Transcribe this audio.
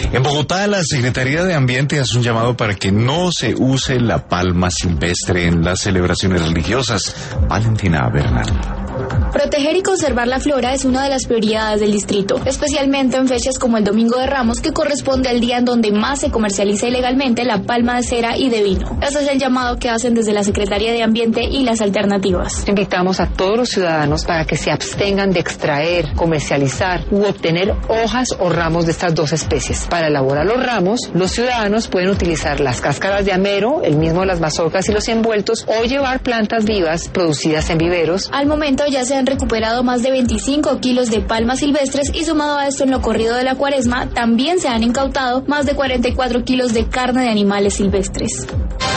En Bogotá, la Secretaría de Ambiente hace un llamado para que no se use la palma silvestre en las celebraciones religiosas. Valentina Bernal. Proteger y conservar la flora es una de las prioridades del distrito, especialmente en fechas como el Domingo de Ramos, que corresponde al día en donde más se comercializa ilegalmente la palma de cera y de vino. Ese es el llamado que hacen desde la Secretaría de Ambiente y las alternativas. Invitamos a todos los ciudadanos para que se abstengan de extraer, comercializar u obtener hojas o ramos de estas dos especies. Para elaborar los ramos, los ciudadanos pueden utilizar las cáscaras de amero, el mismo de las mazorcas y los envueltos, o llevar plantas vivas producidas en viveros. Al momento ya se han recuperado más de 25 kilos de palmas silvestres y sumado a esto en lo corrido de la Cuaresma también se han incautado más de 44 kilos de carne de animales silvestres.